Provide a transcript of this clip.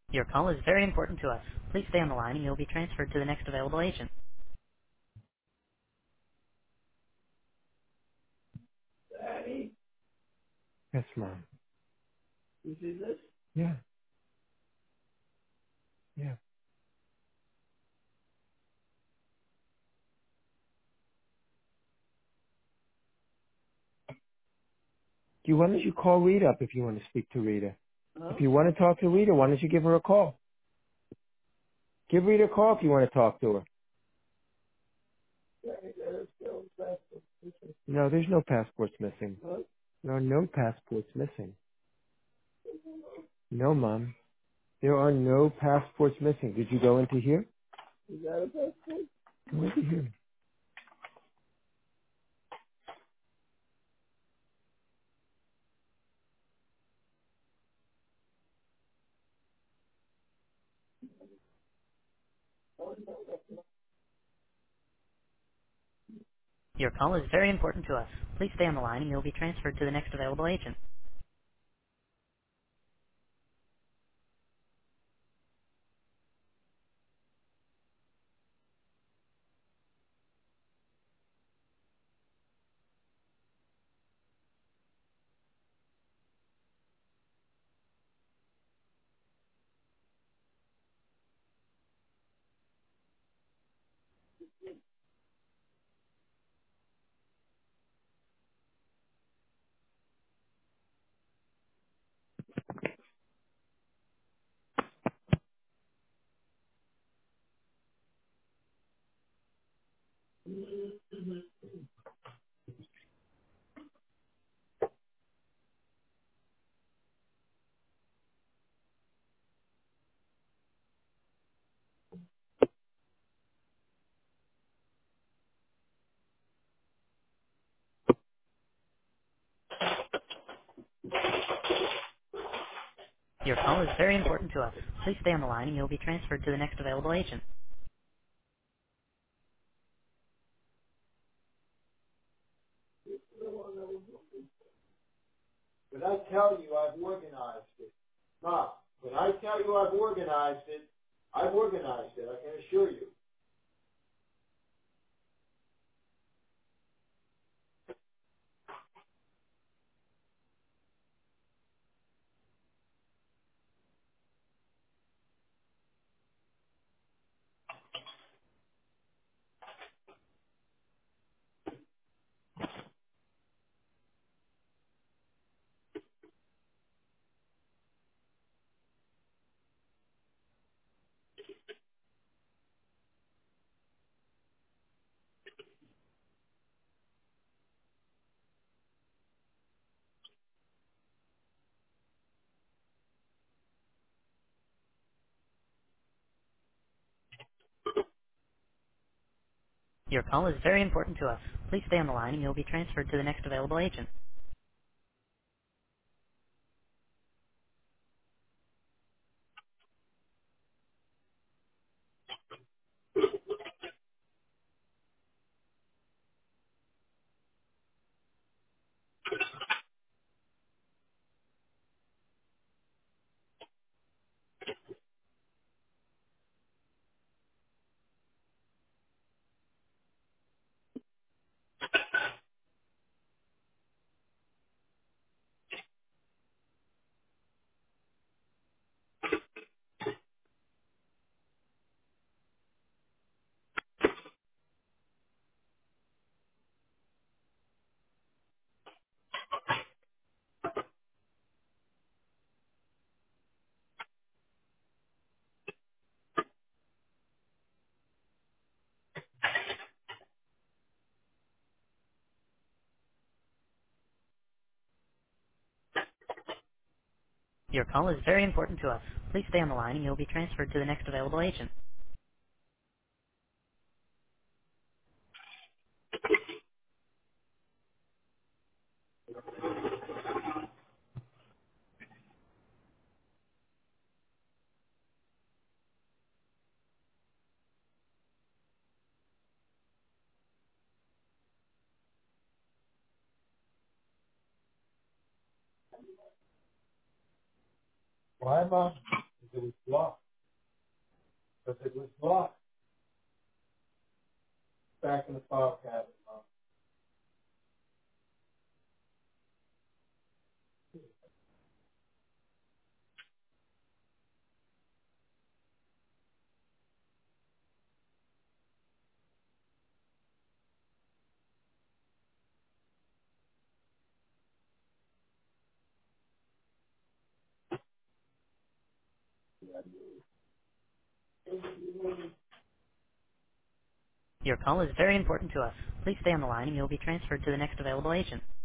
Your call is very important to us. Please stay on the line and you'll be transferred to the next available agent. Daddy, Yes, Mom. you see this? Yeah, yeah. Why don't you call Rita up if you want to speak to Rita? Huh? If you want to talk to Rita, why don't you give her a call? Give Rita a call if you want to talk to her. Daddy, there's still that. No, there's no passports missing. Huh? There are no passports missing. No, Mom. There are no passports missing. Did you go into here? You got a passport? Go into here. Your call is very important to us. Please stay on the line and you'll be transferred to the next available agent. Your call is very important to us. Please stay on the line and you'll be transferred to the next available agent. When I tell you I've organized it, Mom, when I tell you I've organized it, I can assure you. Your call is very important to us. Please stay on the line and you'll be transferred to the next available agent. Your call is very important to us. Please stay on the line and you'll be transferred to the next available agent. Why, Mom? It was blocked. Because it was blocked back in the file cabinet. Your call is very important to us. Please stay on the line and you'll be transferred to the next available agent.